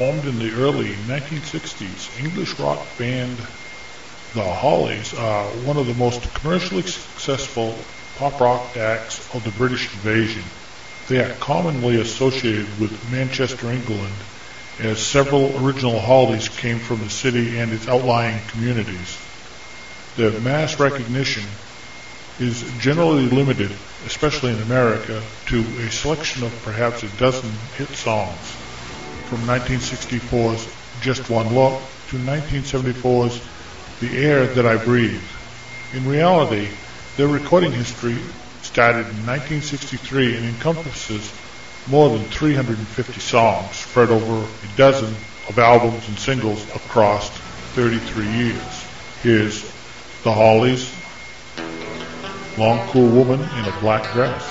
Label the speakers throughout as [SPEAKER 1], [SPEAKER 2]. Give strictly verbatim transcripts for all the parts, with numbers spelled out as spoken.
[SPEAKER 1] Formed in the early nineteen sixties, English rock band The Hollies are one of the most commercially successful pop rock acts of the British invasion. They are commonly associated with Manchester, England, as several original Hollies came from the city and its outlying communities. Their mass recognition is generally limited, especially in America, to a selection of perhaps a dozen hit songs, from nineteen sixty-four's Just One Look to nineteen seventy-four's The Air That I Breathe. In reality, their recording history started in nineteen sixty-three and encompasses more than three hundred fifty songs spread over a dozen of albums and singles across thirty-three years. Here's The Hollies, Long Cool Woman in a Black Dress.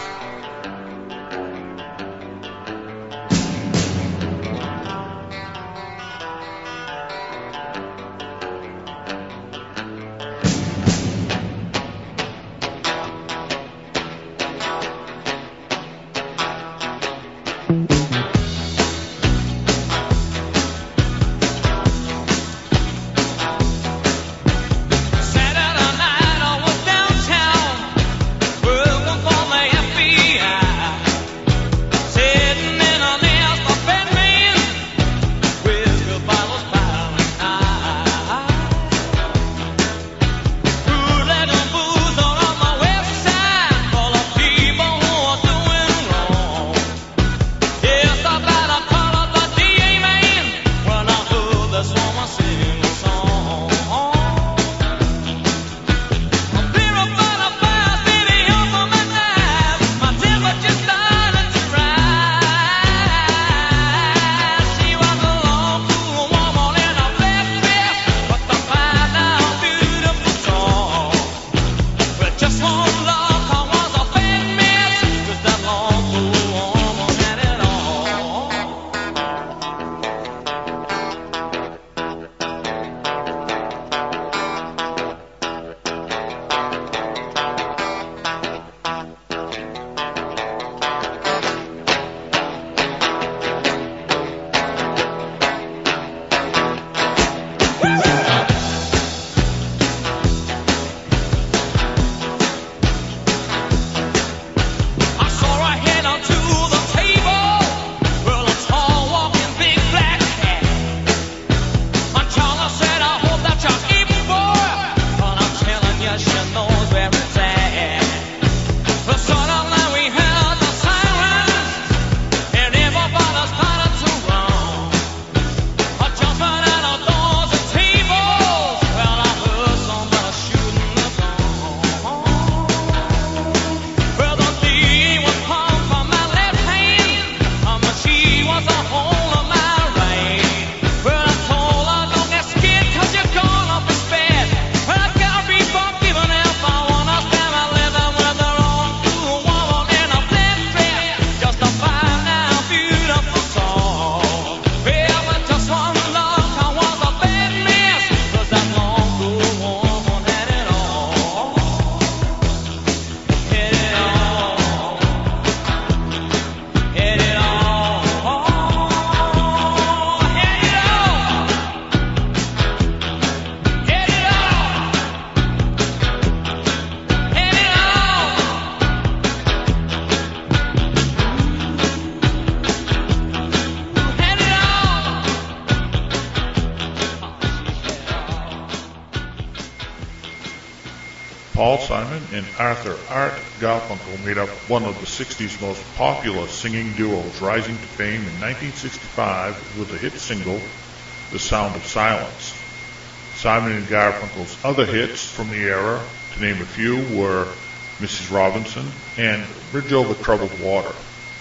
[SPEAKER 1] Paul Simon and Arthur Art Garfunkel made up one of the sixties most popular singing duos, rising to fame in nineteen sixty-five with the hit single, The Sound of Silence. Simon and Garfunkel's other hits from the era, to name a few, were Missus Robinson and Bridge Over Troubled Water.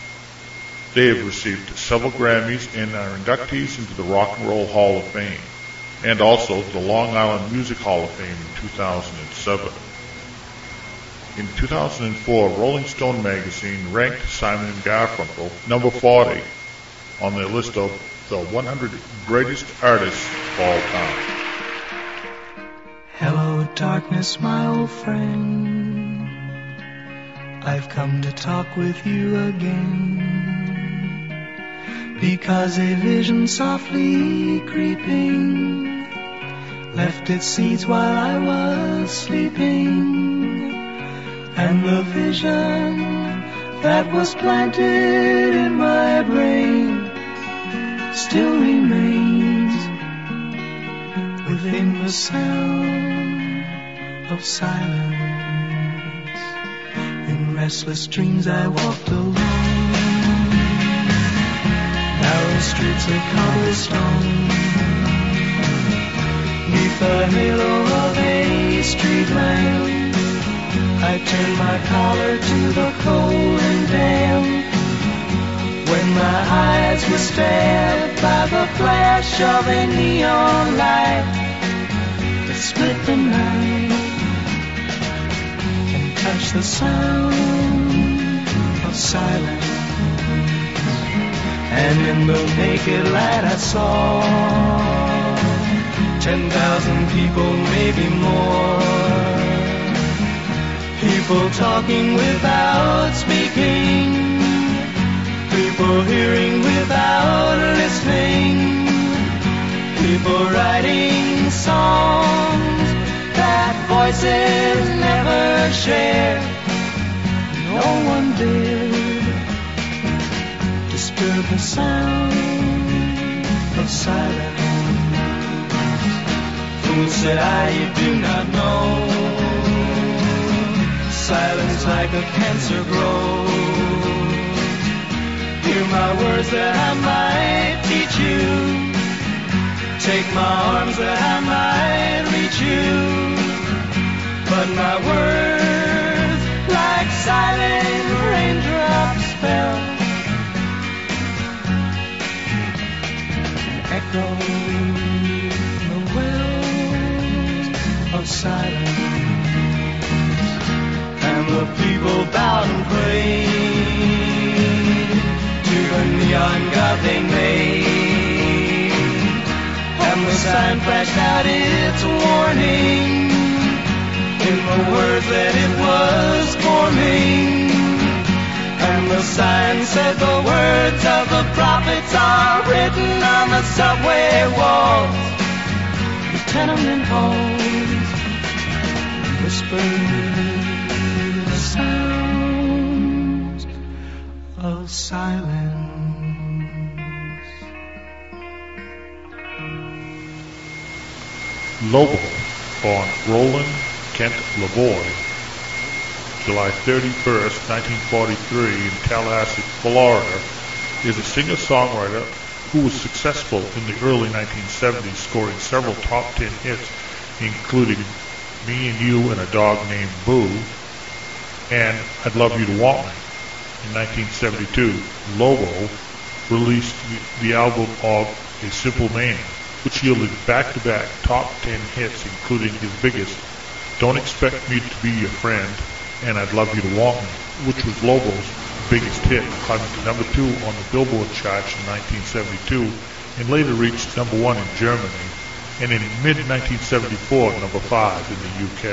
[SPEAKER 1] They have received several Grammys and are inductees into the Rock and Roll Hall of Fame, and also the Long Island Music Hall of Fame in two thousand seven. In two thousand four, Rolling Stone magazine ranked Simon and Garfunkel number forty on their list of the one hundred greatest artists of all time.
[SPEAKER 2] Hello, darkness, my old friend. I've come to talk with you again. because a vision softly creeping left its seeds while I was sleeping, and the vision that was planted in my brain still remains within the sound of silence. In restless dreams I walked alone, narrow streets of cobblestone, neath the halo of a street lamp. I turned my collar to the cold and damp, when my eyes were stabbed by the flash of a neon light that split the night and touched the sound of silence. And in the naked light I saw ten thousand people, maybe more, people talking without speaking, people hearing without listening, people writing songs that voices never share. No one dared disturb the sound of silence. Fool, said I, you do not know, silence like a cancer grows. Hear my words that I might teach you, take my arms that I might reach you, but my words like silent raindrops fell, echoed the wells of silence. And the people bowed and prayed to the neon god they made, and the sign flashed out its warning in the words that it was forming. And the sign said the words of the prophets are written on the subway walls, the tenement halls, whispered sounds of silence.
[SPEAKER 1] Lobo, born Roland Kent Lavoie, July thirty-first, nineteen forty-three, in Tallahassee, Florida, is a singer-songwriter who was successful in the early nineteen seventies, scoring several top ten hits, including Me and You and a Dog Named Boo, and I'd Love You to Want Me. In nineteen seventy-two, Lobo released the, the album of A Simple Man, which yielded back-to-back top ten hits, including his biggest, Don't Expect Me to Be Your Friend, and I'd Love You to Want Me, which was Lobo's biggest hit, climbing to number two on the Billboard charts in nineteen seventy-two, and later reached number one in Germany, and in mid nineteen seventy-four, number five in the U K.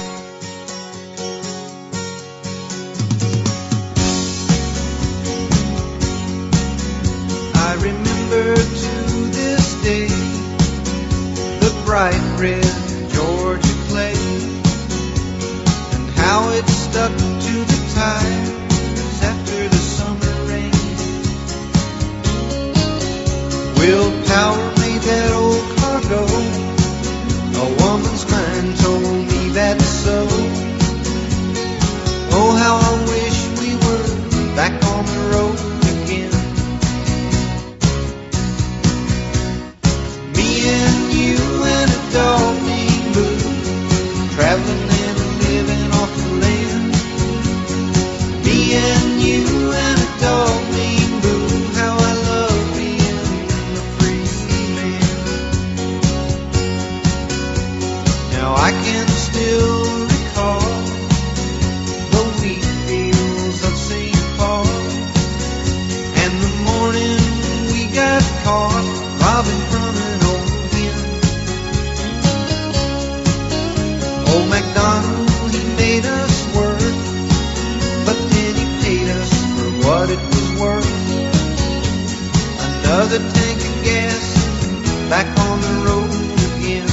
[SPEAKER 3] I remember to this day the bright red Georgia clay, and how it stuck to the tires after the summer rain. Willpower made that old car go, a woman's mind told me that's so. Oh, how I wish we were back on the road again. And you and a dog named Boo, traveling and living off the land. Me and you and a dog named Boo, how I love being the free empty gas and back on the road again.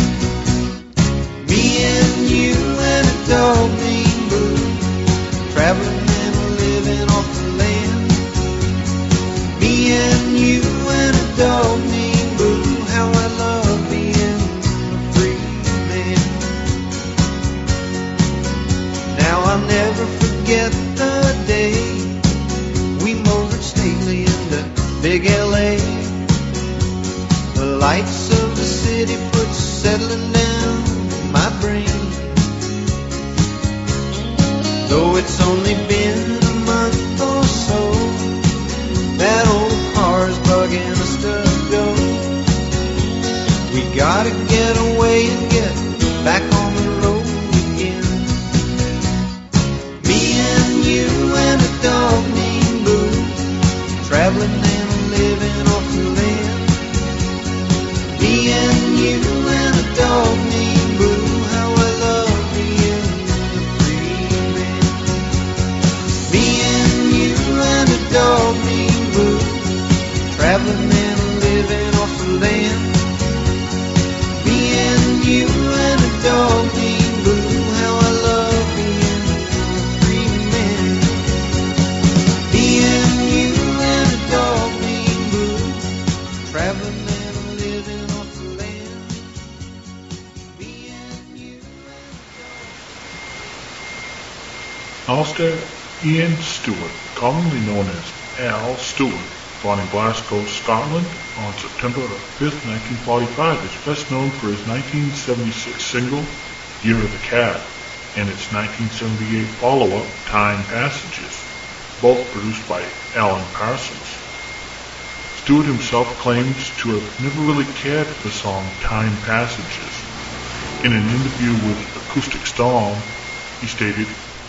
[SPEAKER 3] Me and you and a dog named Boo, traveling and living off the land. Me and you and a dog named Boo, how I love being a free man. Now I'll never forget the day we motored stately into big L A. The lights of the city put settling down in my brain. Though it's only been a month or so, that old car's bugging us to go. We gotta get away and get back on the road again. Me and you and a dog named Boo, traveling and living off the land. Me and you and a dog named Boo, how I love being a free man. Me and you and a dog named Boo, traveling and living off the land. Me and you and a dog named Boo, how I love being a free man. Me and you and a dog named Boo, traveling and living off the land. Me and you and
[SPEAKER 1] Alistair Ian Stewart, commonly known as Al Stewart, born in Glasgow, Scotland on September fifth, nineteen forty-five, is best known for his nineteen seventy-six single, Year of the Cat, and its nineteen seventy-eight follow-up, Time Passages, both produced by Alan Parsons. Stewart himself claims to have never really cared for the song Time Passages. In an interview with Acoustic Storm, he stated,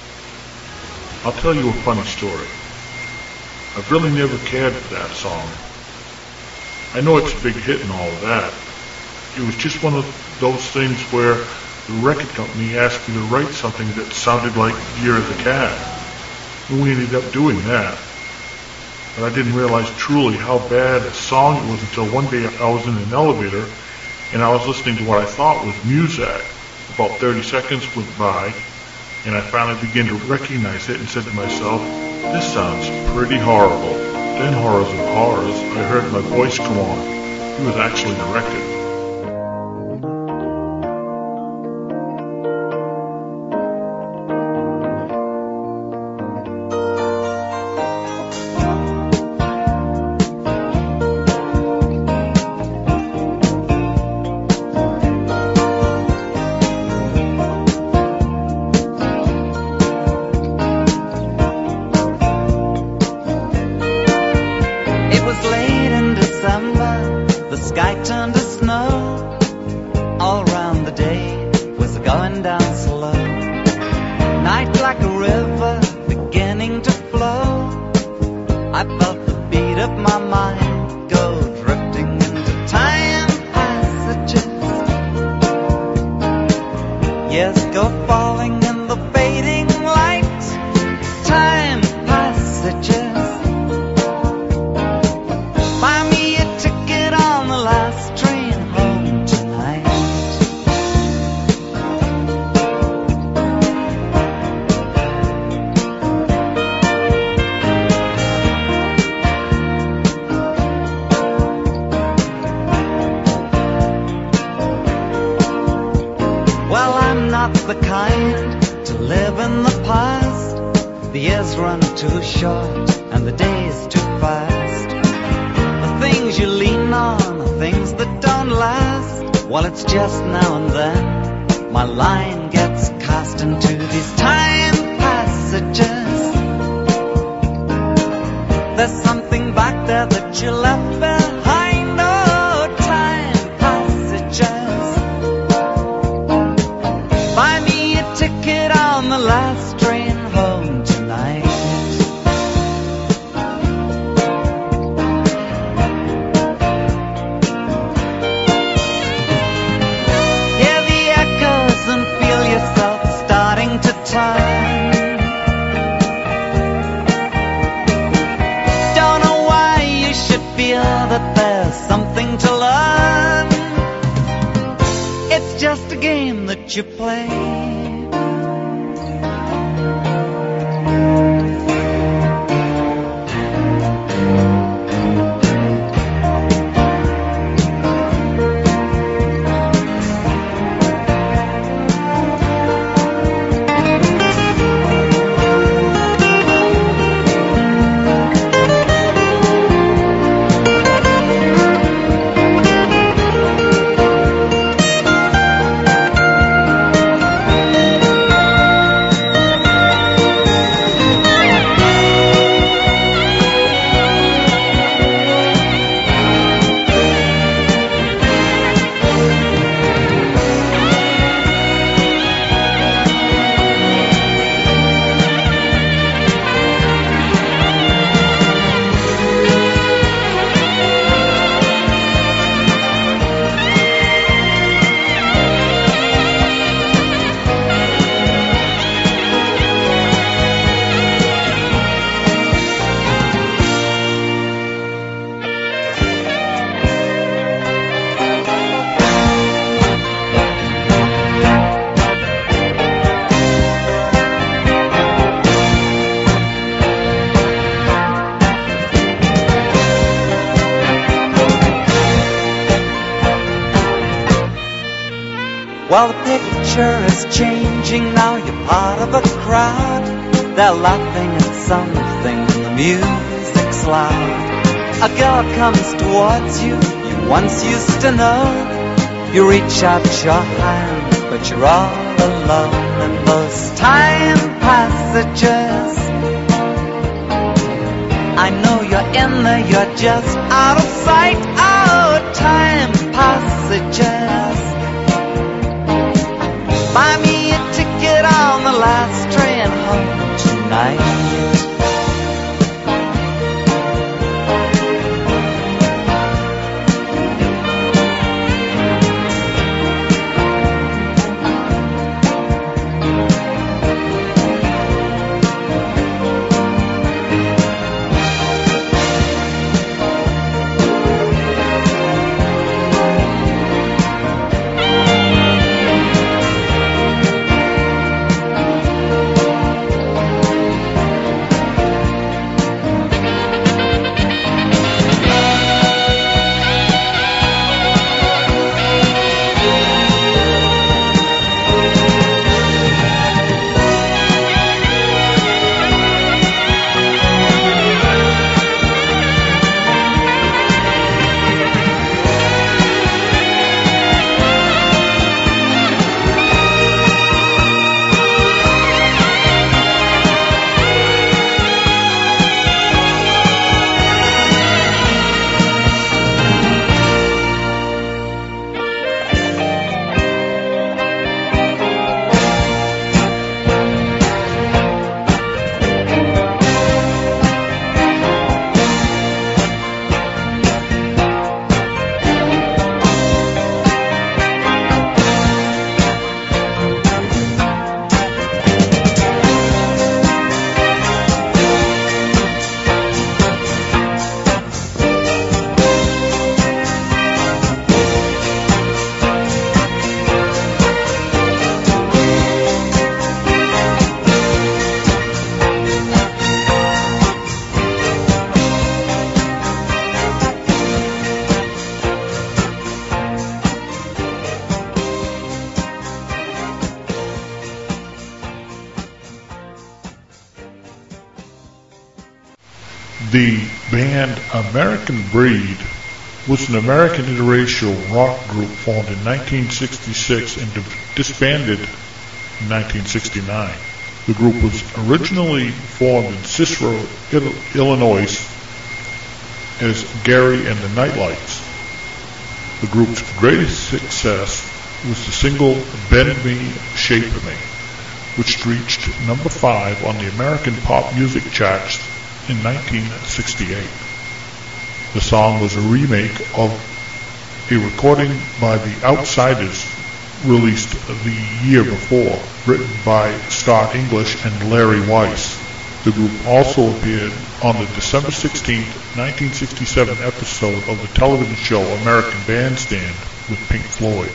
[SPEAKER 1] "I'll tell you a funny story. I've really never cared for that song. I know it's a big hit and all of that. It was just one of those things where the record company asked me to write something that sounded like Year of the Cat. And we ended up doing that. But I didn't realize truly how bad a song it was until one day I was in an elevator and I was listening to what I thought was Muzak. About thirty seconds went by and I finally began to recognize it and said to myself, this sounds pretty horrible. Then horrors of horrors, I heard my voice come on. It was actually directed.
[SPEAKER 2] Don't know why you should feel the there's something to learn. It's just a game that you play. Well, the picture is changing now, you're part of a crowd. They're laughing at something, the music's loud. A girl comes towards you, you once used to know. You reach out your hand, but you're all alone in those time passages. I know you're in there, you're just out of sight. Oh, time passages. Buy me a ticket on the last train home tonight.
[SPEAKER 1] The band American Breed was an American interracial rock group formed in nineteen sixty-six and disbanded in nineteen sixty-nine. The group was originally formed in Cicero, Illinois as Gary and the Nightlights. The group's greatest success was the single Bend Me, Shape Me, which reached number five on the American pop music charts in nineteen sixty-eight. The song was a remake of a recording by the Outsiders released the year before, written by Scott English and Larry Weiss. The group also appeared on the December sixteenth, nineteen sixty-seven episode of the television show American Bandstand with Pink Floyd.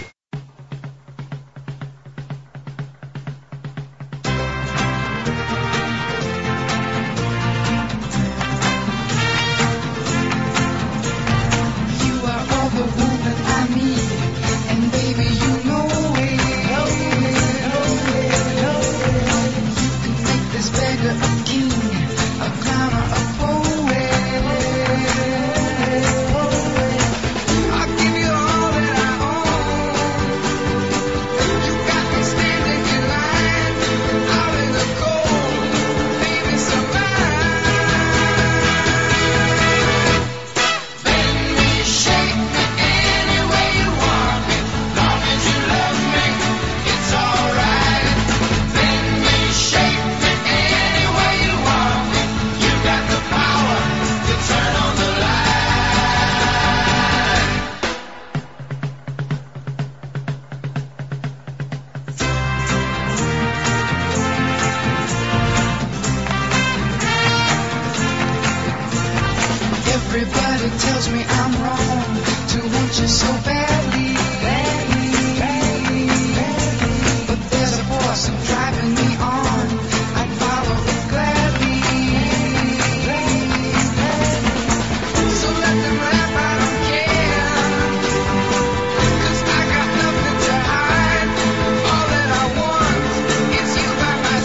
[SPEAKER 4] Everybody tells me I'm wrong to want you so badly, badly, badly, badly. But there's a force driving me on. I'd follow it gladly, gladly, gladly. So let them rap, I don't care, 'cause I got nothing to hide. All that I want is you by my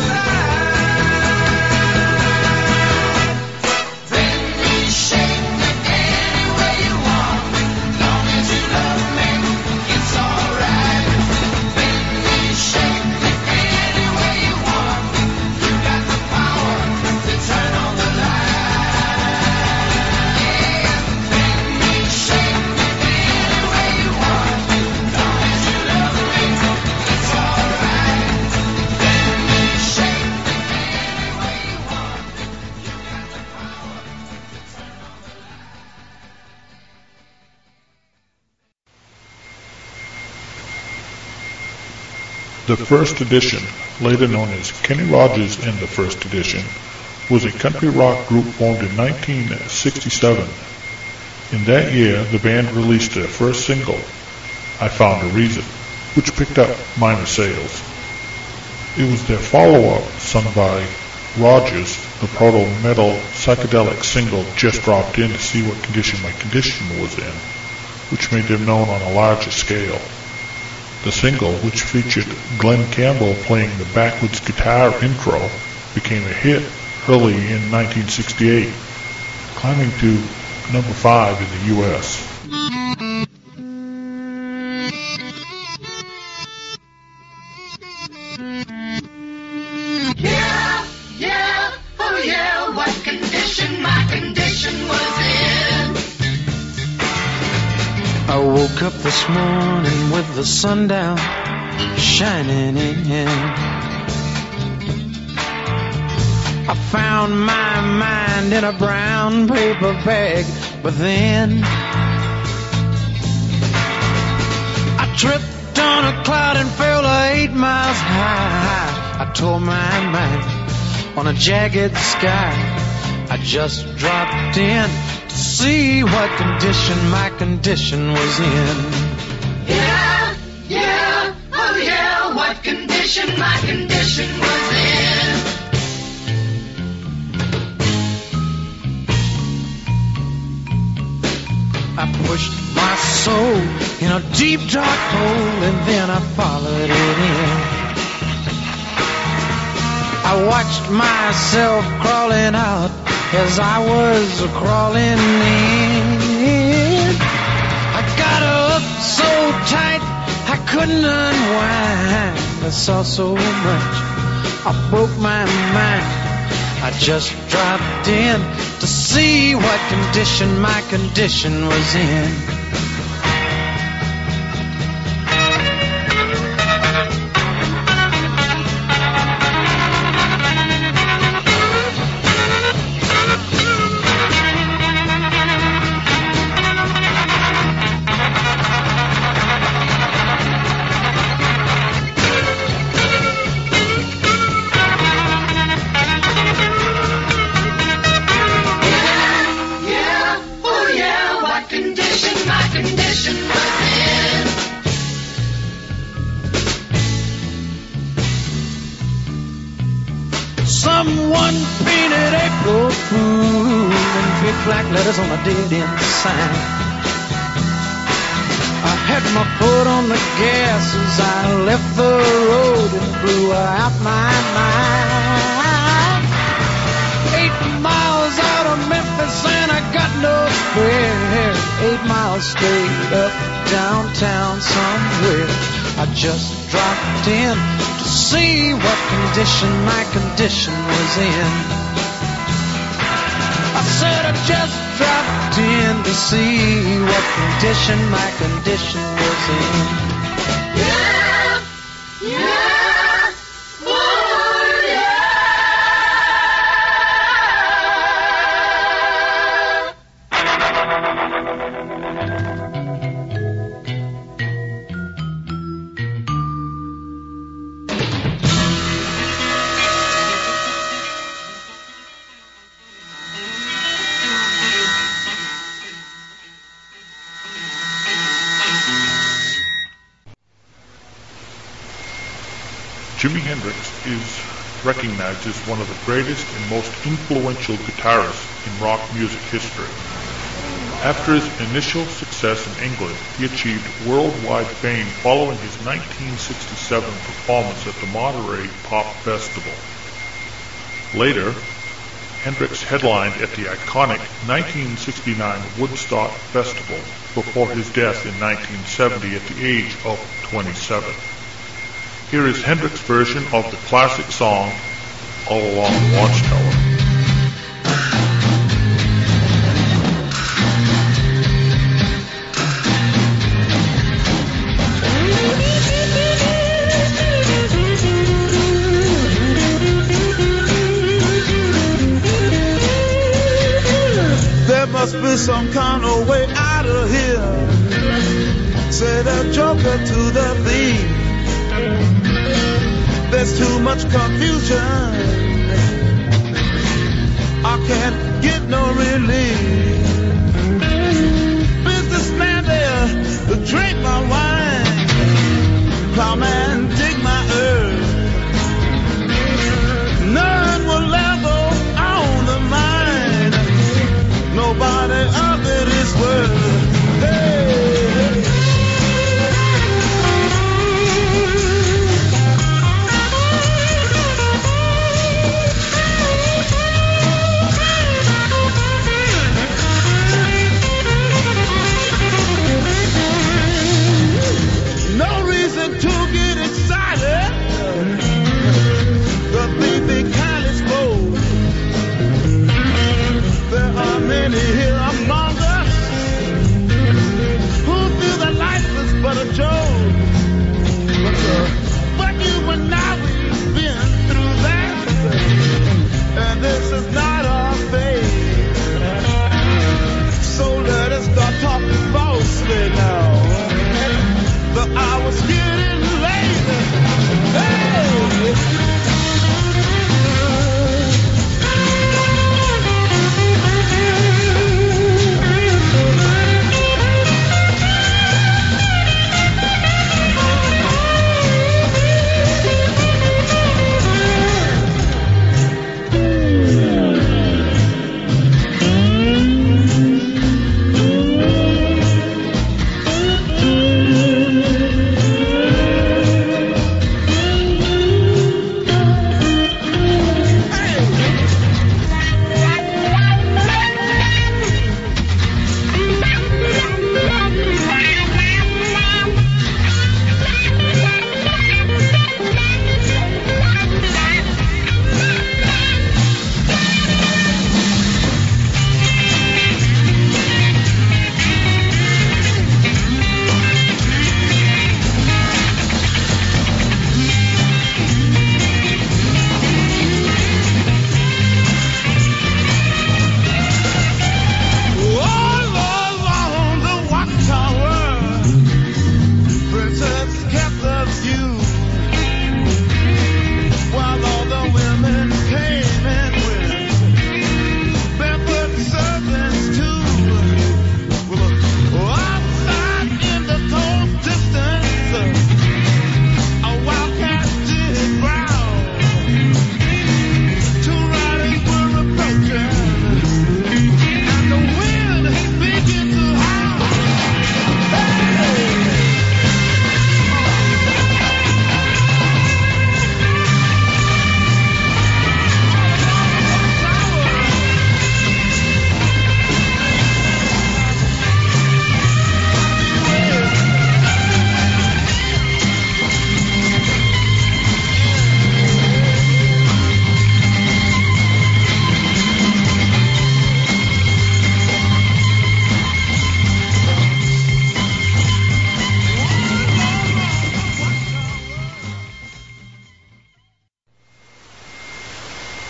[SPEAKER 4] side. Bend me, shake me any way you want, long as you love me, it's alright. Bend me, shake me any way you want, you got the power to turn on the light. Yeah, bend me, shake me any way you want, long as you love me, it's alright. Bend me, shake me any way you want, you got the power to turn on the light.
[SPEAKER 1] The First Edition, later known as Kenny Rogers and the First Edition, was a country rock group formed in nineteen sixty-seven. In that year, the band released their first single, I Found a Reason, which picked up minor sales. It was their follow-up, sung by Rogers, the proto-metal psychedelic single Just Dropped In to See What Condition My Condition was in, which made them known on a larger scale. The single, which featured Glenn Campbell playing the backwards guitar intro, became a hit early in nineteen sixty-eight, climbing to number five in the U S.
[SPEAKER 4] Yeah, yeah, oh yeah, what condition my condition was in.
[SPEAKER 2] I woke up this morning with the sun down, shining in. I found my mind in a brown paper bag, but then I tripped on a cloud and fell eight miles high. I tore my mind on a jagged sky. I just dropped in to see what condition my condition was in.
[SPEAKER 4] Yeah, yeah, oh yeah, what condition my condition was in.
[SPEAKER 2] I pushed my soul in a deep dark hole and then I followed it in. I watched myself crawling out as I was crawling in. I got up so tight I couldn't unwind. I saw so much, I broke my mind. I just dropped in to see what condition my condition was in.
[SPEAKER 4] Yeah, condition was in.
[SPEAKER 2] Someone painted April Fool in big black letters on a dead-end sign. I had my foot on the gas as I left the road and blew out my mind. Eight miles out of Memphis and I got no fare. Eight miles straight up downtown somewhere. I just dropped in to see what condition my condition was in. I said I just dropped in to see what condition my condition was in.
[SPEAKER 4] Yeah, yeah, oh yeah.
[SPEAKER 1] Jimi Hendrix is recognized as one of the greatest and most influential guitarists in rock music history. After his initial success in England, he achieved worldwide fame following his nineteen sixty-seven performance at the Monterey Pop Festival. Later, Hendrix headlined at the iconic nineteen sixty-nine Woodstock Festival before his death in nineteen seventy at the age of twenty-seven. Here is Hendrix's version of the classic song, All Along the Watchtower.
[SPEAKER 5] There must be some kind of way out of here, said a joker to the thief. There's too much confusion, I can't get no relief. Businessman there, drink my wine. Plowman, dig my earth. None will ever own the mine. Nobody of it is worth. Hey, hey.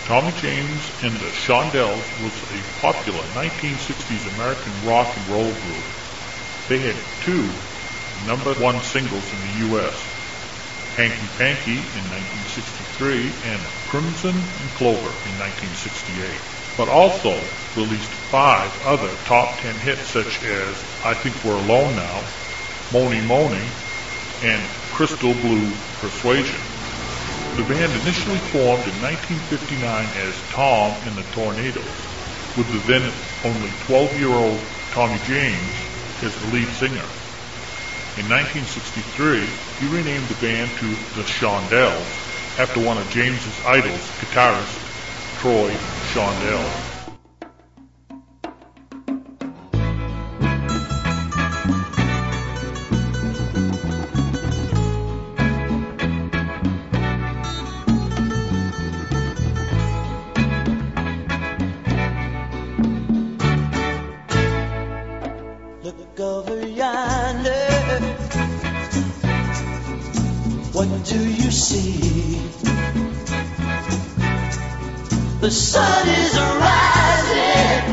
[SPEAKER 1] Tommy James and the Shondells was a popular nineteen sixties American rock and roll group. They had two number one singles in the U S, Hanky Panky in nineteen sixty-three and Crimson and Clover in nineteen sixty-eight, but also released five other top ten hits such as I Think We're Alone Now, Mony Mony, and Crystal Blue Persuasion. The band initially formed in nineteen fifty-nine as Tom and the Tornadoes, with the then only twelve-year-old Tommy James as the lead singer. In nineteen sixty-three, he renamed the band to the Shondells after one of James's idols, guitarist Troy Shondell.
[SPEAKER 2] Look over yonder. What do you see? The sun is rising,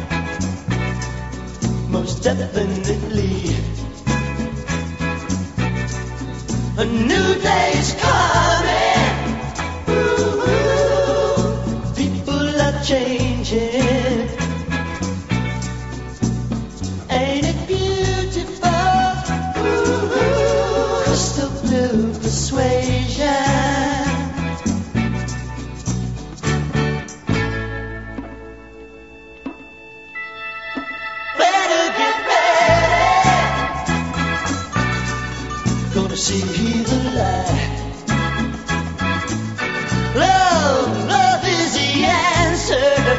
[SPEAKER 2] most definitely. A new day's coming. Ooh, people are changing. Ain't it beautiful? Ooh, crystal blue persuasion. Better get ready. Gonna see the light. Love, love is the answer.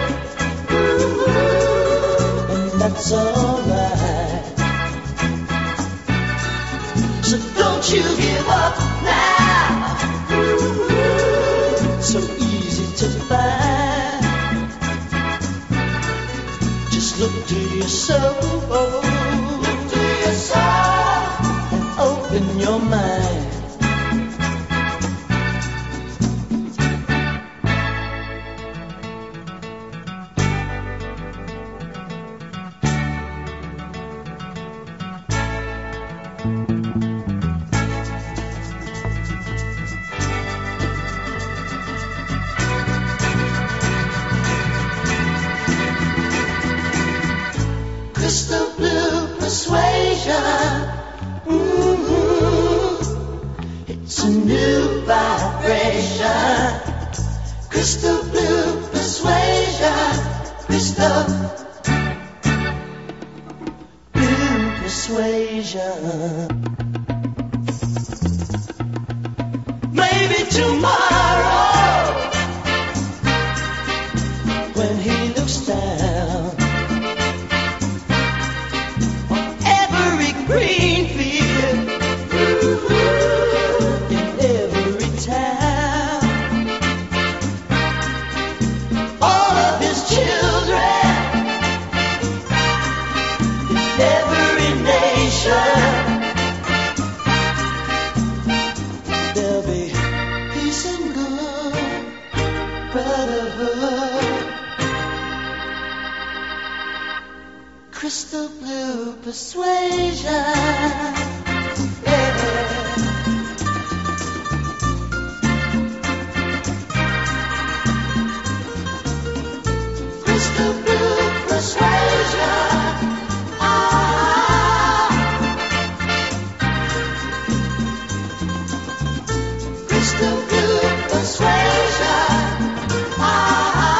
[SPEAKER 2] Ooh, and that's alright. So don't you give up now. Ooh, so easy to find. Just look to your soul. Look to your soul and open your mind. Crystal blue persuasion. Mm-hmm. It's a new vibration. Crystal blue persuasion. Crystal blue persuasion. Maybe tomorrow, when he looks down green field, in every town, all of his children, in every nation, there'll be peace and good brotherhood. Crystal blue persuasion. Yeah. Crystal blue persuasion. Ah. Crystal blue persuasion. Ah.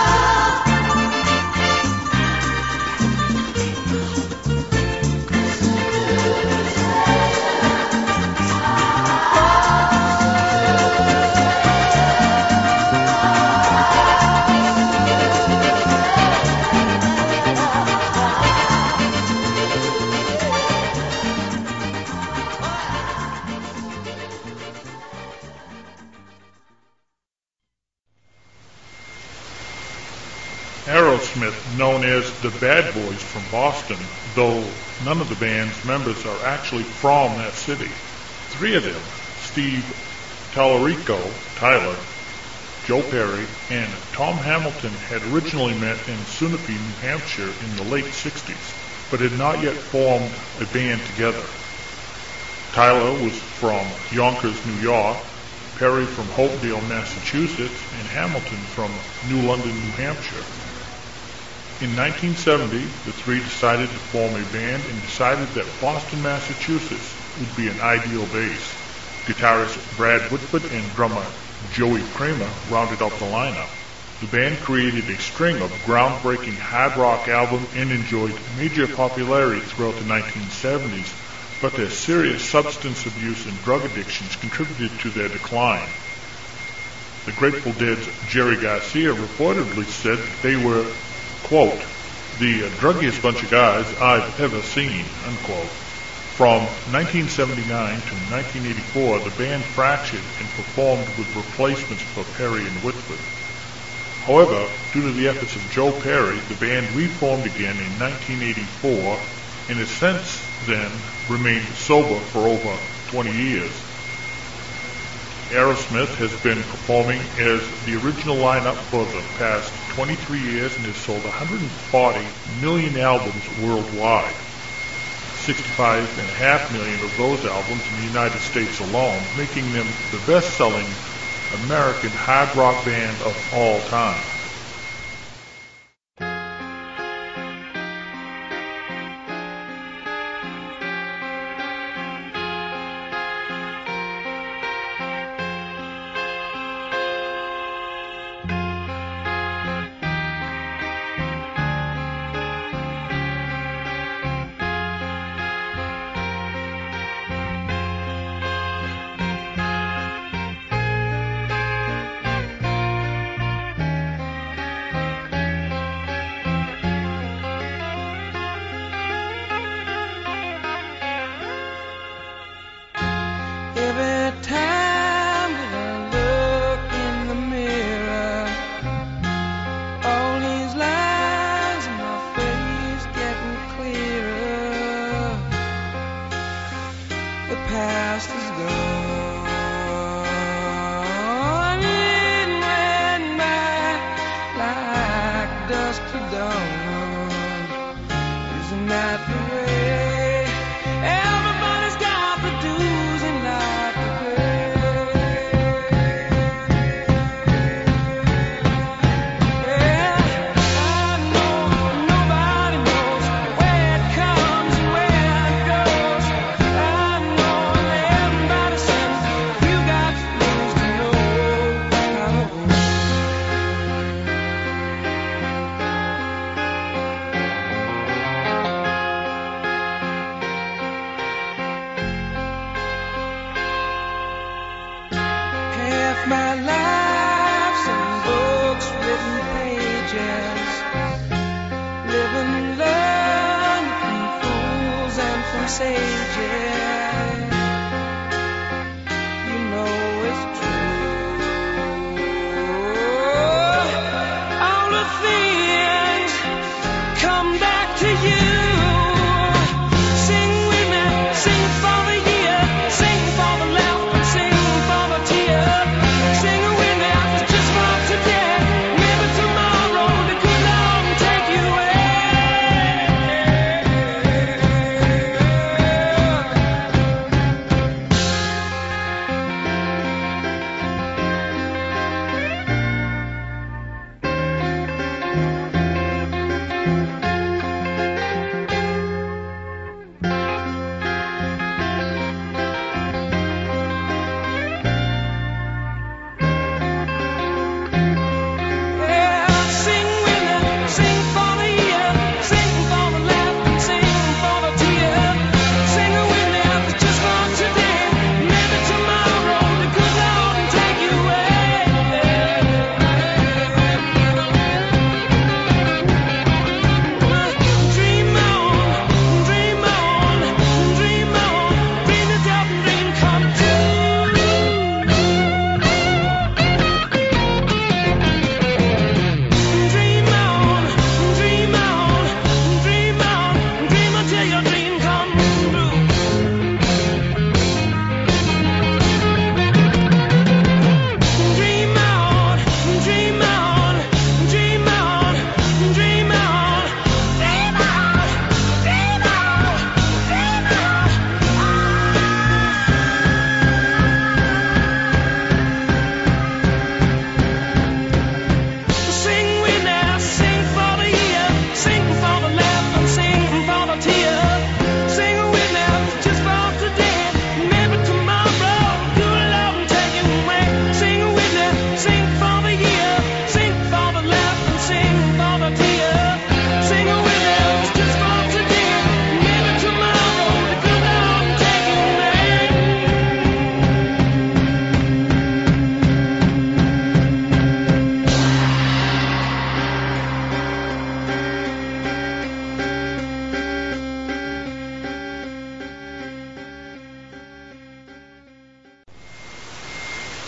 [SPEAKER 1] Aerosmith, known as the Bad Boys from Boston, though none of the band's members are actually from that city. Three of them, Steve Tallarico, Tyler, Joe Perry, and Tom Hamilton had originally met in Sunapee, New Hampshire in the late sixties, but had not yet formed a band together. Tyler was from Yonkers, New York, Perry from Hopedale, Massachusetts, and Hamilton from New London, New Hampshire. In nineteen seventy, the three decided to form a band and decided that Boston, Massachusetts would be an ideal base. Guitarist Brad Whitford and drummer Joey Kramer rounded out the lineup. The band created a string of groundbreaking hard rock albums and enjoyed major popularity throughout the nineteen seventies, but their serious substance abuse and drug addictions contributed to their decline. The Grateful Dead's Jerry Garcia reportedly said that they were, quote, the druggiest bunch of guys I've ever seen, unquote. From nineteen seventy-nine to nineteen eighty-four, the band fractured and performed with replacements for Perry and Whitford. However, due to the efforts of Joe Perry, the band reformed again in nineteen eighty-four and has since then remained sober for over twenty years. Aerosmith has been performing as the original lineup for the past twenty-three years and has sold one hundred forty million albums worldwide. sixty-five point five million of those albums in the United States alone, making them the best-selling American hard rock band of all time.
[SPEAKER 4] Every time that I look in the mirror, all these lines in my face getting clearer. The past is gone, it ran by like dust to dawn. Isn't that the way? Everybody's got the dues in life to pay. Yeah, I know nobody knows where it comes and where it goes. I know that everybody says you got rules to know how to hold. Half my life's in books, written pages, living, learn from fools and from sages. You know it's true. All the things come back to you. Sing with me, sing for the year, sing for the laughter, sing for the tear. Sing with me, just for today. Maybe tomorrow the good Lord will take you away.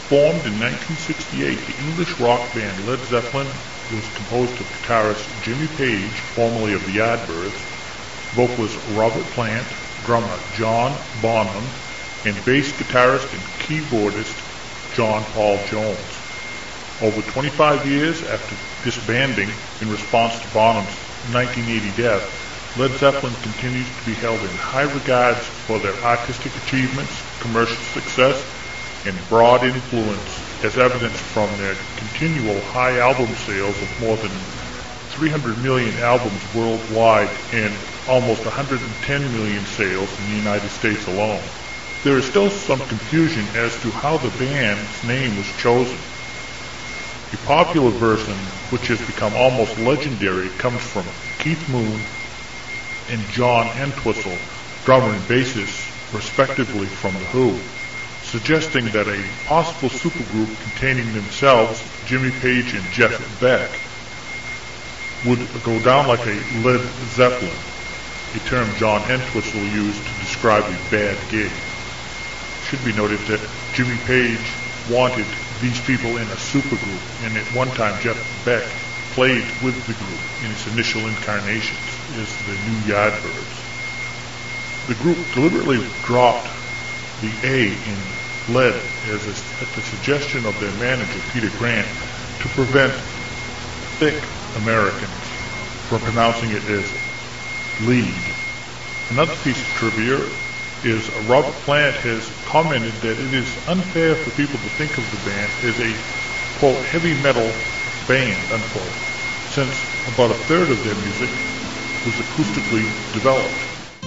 [SPEAKER 1] Formed in nineteen sixty-eight, the English rock band Led Zeppelin was composed of guitarist Jimmy Page, formerly of the Yardbirds, vocalist Robert Plant, drummer John Bonham, and bass guitarist and keyboardist John Paul Jones. Over twenty-five years after disbanding in response to Bonham's nineteen eighty death, Led Zeppelin continues to be held in high regards for their artistic achievements, commercial success, and broad influence, as evidenced from their continual high album sales of more than three hundred million albums worldwide and almost one hundred ten million sales in the United States alone. There is still some confusion as to how the band's name was chosen. A popular version, which has become almost legendary, comes from Keith Moon and John Entwistle, drummer and bassist, respectively, from The Who, suggesting that a possible supergroup containing themselves, Jimmy Page and Jeff Beck, would go down like a Led Zeppelin, a term John Entwistle used to describe a bad gig. It should be noted that Jimmy Page wanted these people in a supergroup, and at one time Jeff Beck played with the group in its initial incarnations as the New Yardbirds. The group deliberately dropped the A in Led as a, at the suggestion of their manager Peter Grant to prevent thick Americans from pronouncing it as lead. Another piece of trivia is Robert Plant has commented that it is unfair for people to think of the band as a, quote, heavy metal band, unquote, since about a third of their music was acoustically developed.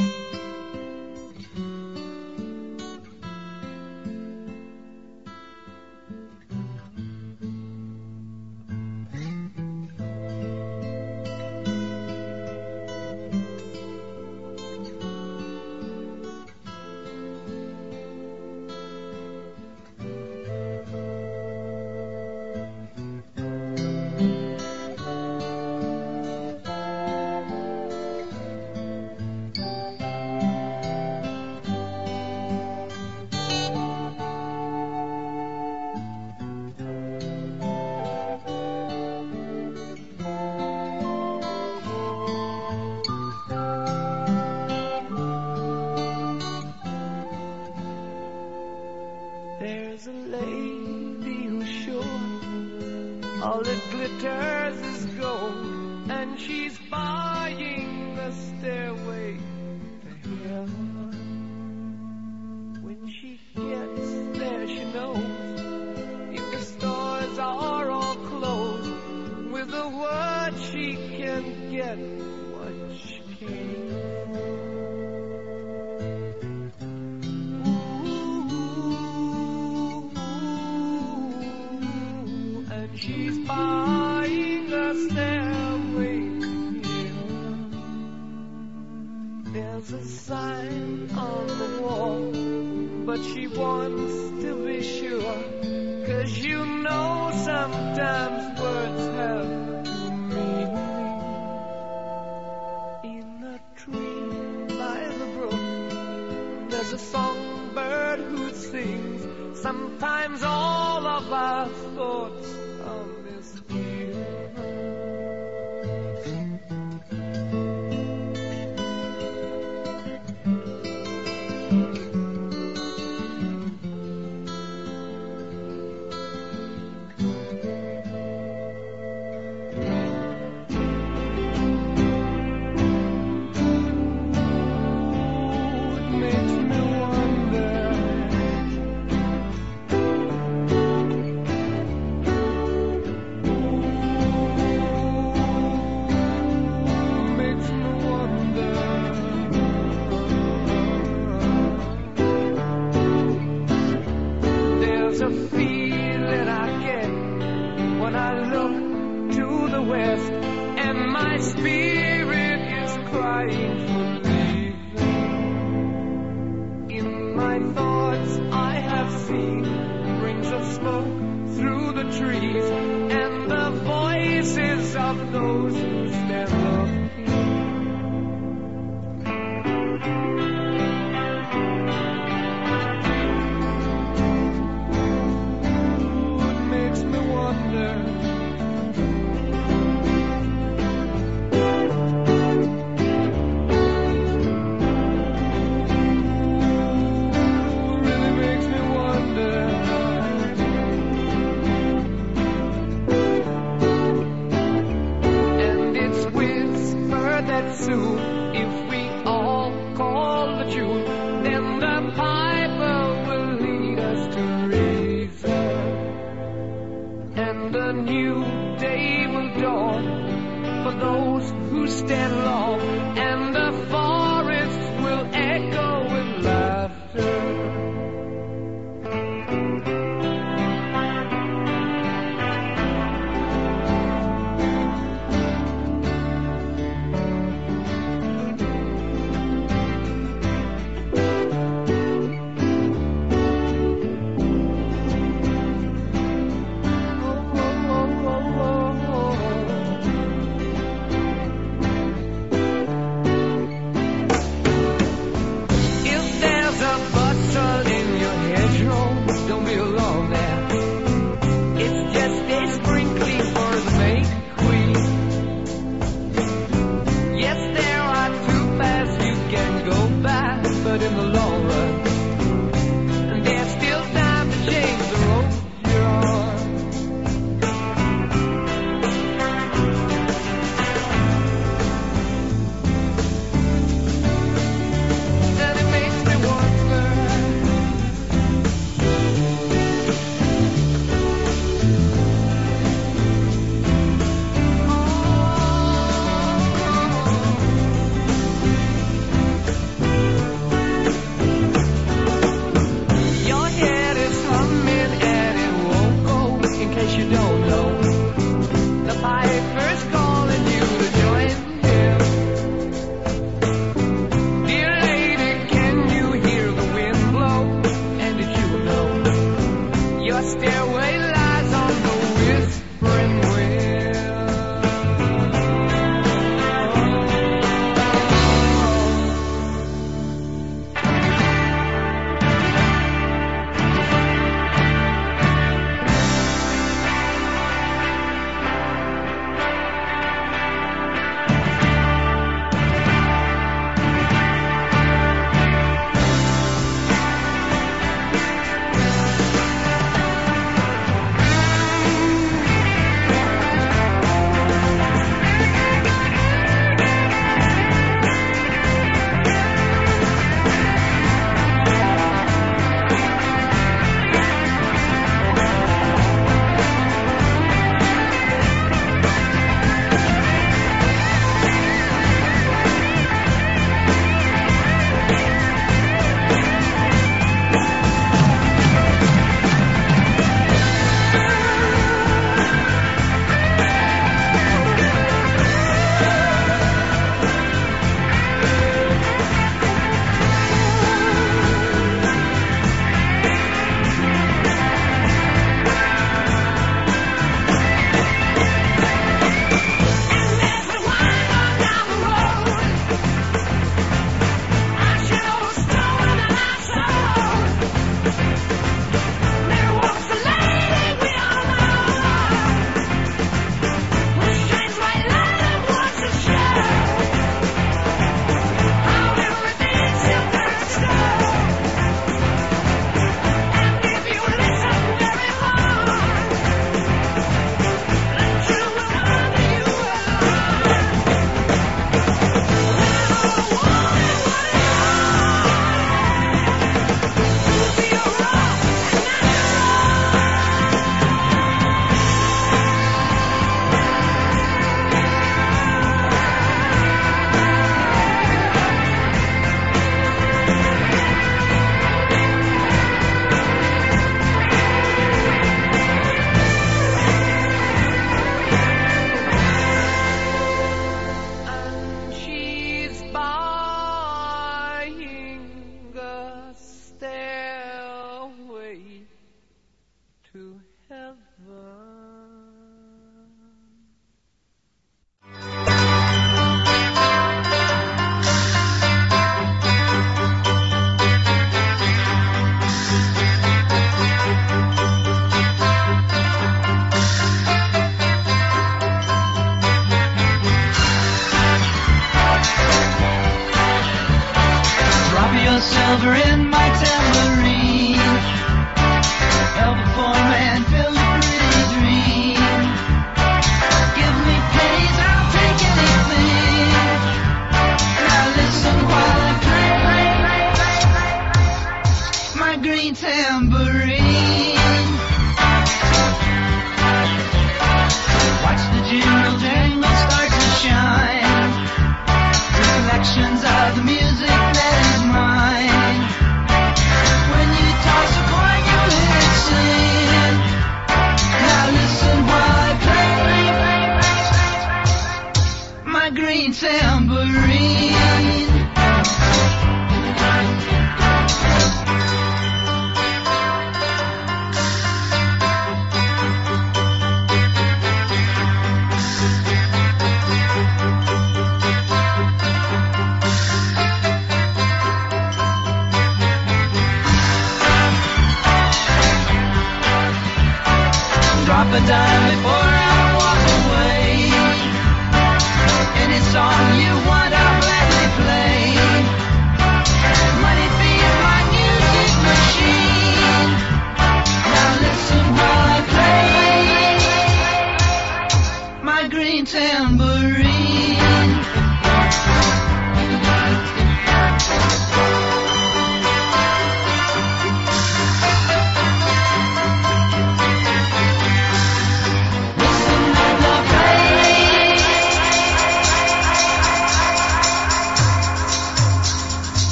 [SPEAKER 2] There's a lady who's sure all that glitters is gold, and she's buying the stairway to heaven. When she gets there, she knows if the stores are all closed, with a word she can get what she came for. She's buying a stairway here. There's a sign on the wall, but she wants to be sure, 'cause you know sometimes words have two meanings. In a tree by the brook, there's a songbird who sings. Sometimes all of our thoughts of this year. stand alone, and the forests will echo with laughter.
[SPEAKER 6] silver in my tambourine. Help a poor man fill a pretty dream. Give me pennies, I'll take anything. Now listen while I play my green tambourine. Watch the jingle jangle start to shine. a dime before